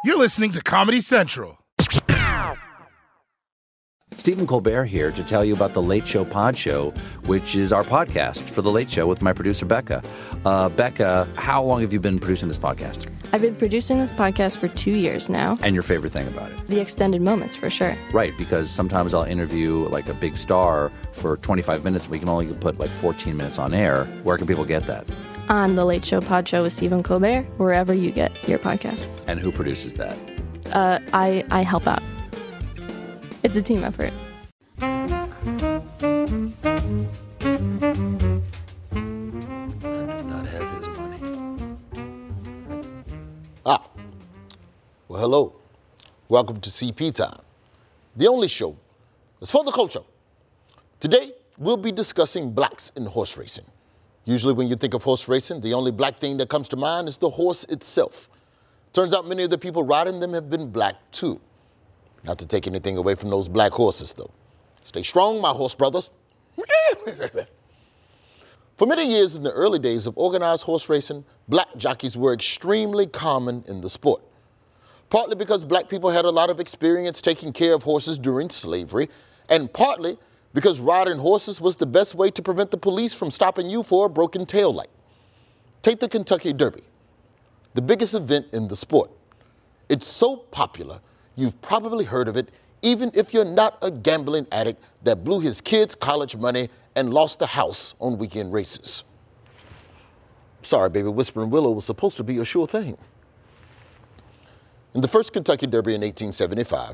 You're listening to Comedy Central. Stephen Colbert here to tell you about The Late Show Pod Show, which is our podcast for The Late Show with my producer, Becca. Becca, how long have you been producing this podcast? I've been producing this podcast for 2 years now. And your favorite thing about it? The extended moments, for sure. Right, because sometimes I'll interview like a big star for 25 minutes and we can only put like 14 minutes on air. Where can people get that? On The Late Show Pod Show with Stephen Colbert, wherever you get your podcasts. And who produces that? I help out. It's a team effort. I do not have his money. Well, hello. Welcome to CP Time, the only show that's for the culture. Today, we'll be discussing blacks in horse racing. Usually when you think of horse racing, the only black thing that comes to mind is the horse itself. Turns out many of the people riding them have been black too. Not to take anything away from those black horses, though. Stay strong, my horse brothers. For many years in the early days of organized horse racing, black jockeys were extremely common in the sport. Partly because black people had a lot of experience taking care of horses during slavery, and partly because riding horses was the best way to prevent the police from stopping you for a broken tail light. Take the Kentucky Derby, the biggest event in the sport. It's so popular, you've probably heard of it, even if you're not a gambling addict that blew his kids' college money and lost the house on weekend races. Sorry, baby, Whispering Willow was supposed to be a sure thing. In the first Kentucky Derby in 1875,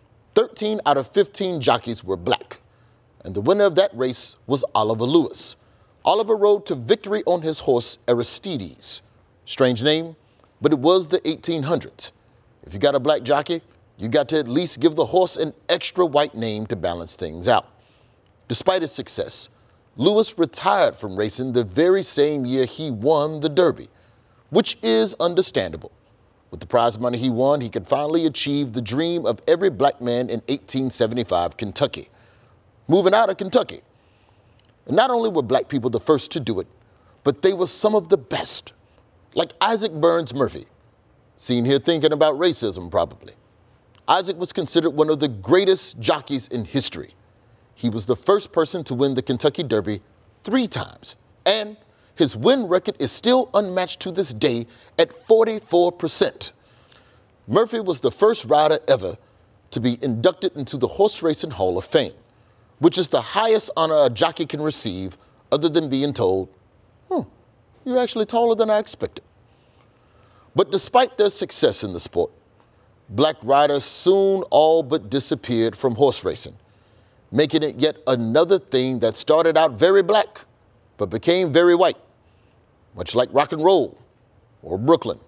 13 out of 15 jockeys were black, and the winner of that race was Oliver Lewis. Oliver rode to victory on his horse Aristides. Strange name, but it was the 1800s. If you got a black jockey, you got to at least give the horse an extra white name to balance things out. Despite his success, Lewis retired from racing the very same year he won the Derby, which is understandable. With the prize money he won, he could finally achieve the dream of every black man in 1875 Kentucky, moving out of Kentucky. And not only were black people the first to do it, but they were some of the best, like Isaac Burns Murphy. Seen here thinking about racism, probably. Isaac was considered one of the greatest jockeys in history. He was the first person to win the Kentucky Derby 3 times, and his win record is still unmatched to this day at 44%. Murphy was the first rider ever to be inducted into the Horse Racing Hall of Fame, which is the highest honor a jockey can receive other than being told, you're actually taller than I expected. But despite their success in the sport, black riders soon all but disappeared from horse racing, making it yet another thing that started out very black, but became very white, much like rock and roll or Brooklyn.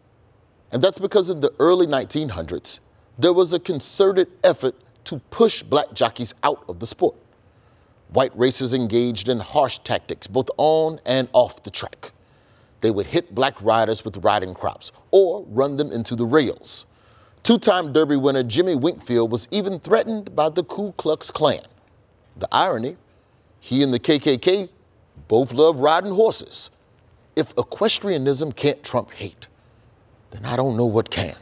And that's because in the early 1900s, there was a concerted effort to push black jockeys out of the sport. White racers engaged in harsh tactics, both on and off the track. They would hit black riders with riding crops or run them into the rails. 2-time Derby winner Jimmy Winkfield was even threatened by the Ku Klux Klan. The irony, he and the KKK both love riding horses. If equestrianism can't trump hate, then I don't know what can.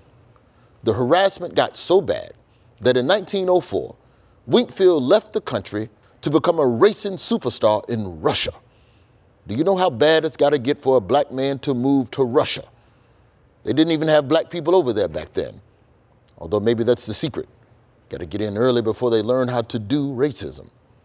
The harassment got so bad that in 1904, Winkfield left the country to become a racing superstar in Russia. Do you know how bad it's got to get for a black man to move to Russia? They didn't even have black people over there back then. Although maybe that's the secret. Got to get in early before they learn how to do racism.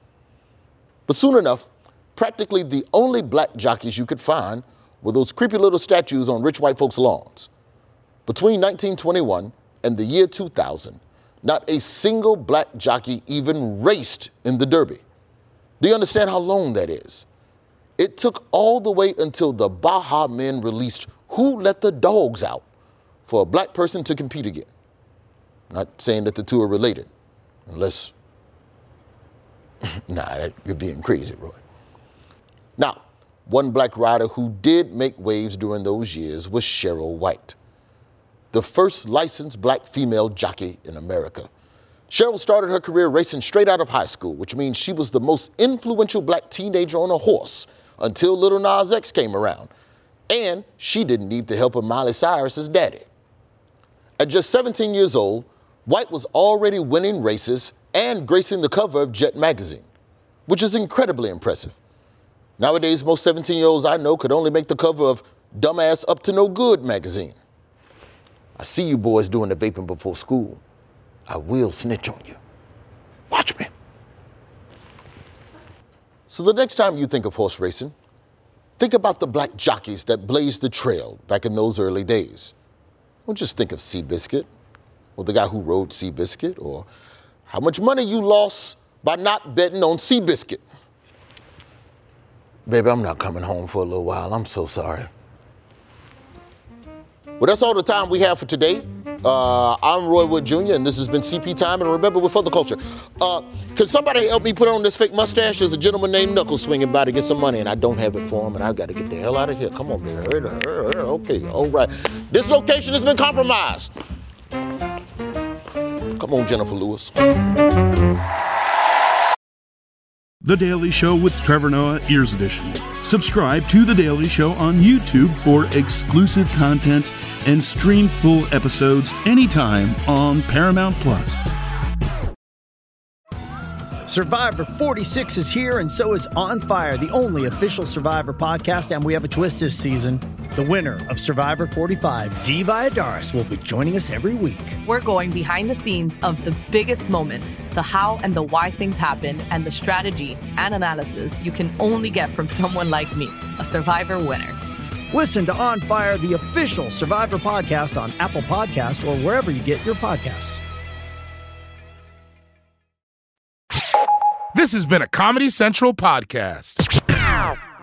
But soon enough, practically the only black jockeys you could find were those creepy little statues on rich white folks' lawns. Between 1921 and the year 2000, not a single black jockey even raced in the Derby. Do you understand how long that is? It took all the way until the Baja Men released Who Let the Dogs Out for a black person to compete again. Not saying that the two are related, unless, you're being crazy, Roy. Now, one black rider who did make waves during those years was Cheryl White, the first licensed black female jockey in America. Cheryl started her career racing straight out of high school, which means she was the most influential black teenager on a horse until Lil Nas X came around. And she didn't need the help of Miley Cyrus's daddy. At just 17 years old, White was already winning races and gracing the cover of Jet magazine, which is incredibly impressive. Nowadays, most 17-year-olds I know could only make the cover of Dumbass Up to No Good magazine. I see you boys doing the vaping before school. I will snitch on you. Watch me. So the next time you think of horse racing, think about the black jockeys that blazed the trail back in those early days. Don't just think of Seabiscuit, or the guy who rode Seabiscuit, or how much money you lost by not betting on Seabiscuit. Baby, I'm not coming home for a little while. I'm so sorry. Well, that's all the time we have for today. I'm Roy Wood Jr., and this has been CP Time. And remember, we're for the culture. Can somebody help me put on this fake mustache? There's a gentleman named Knuckles swinging by to get some money, and I don't have it for him, and I've got to get the hell out of here. Come on, baby. Hurry. Okay, all right. This location has been compromised. Come on, Jennifer Lewis. The Daily Show with Trevor Noah, Ears Edition. Subscribe to The Daily Show on YouTube for exclusive content and stream full episodes anytime on Paramount+. Survivor 46 is here, and so is On Fire, the only official Survivor podcast, and we have a twist this season. The winner of Survivor 45, Dee Valladares, will be joining us every week. We're going behind the scenes of the biggest moments, the how and the why things happen, and the strategy and analysis you can only get from someone like me, a Survivor winner. Listen to On Fire, the official Survivor podcast on Apple Podcasts or wherever you get your podcasts. This has been a Comedy Central podcast.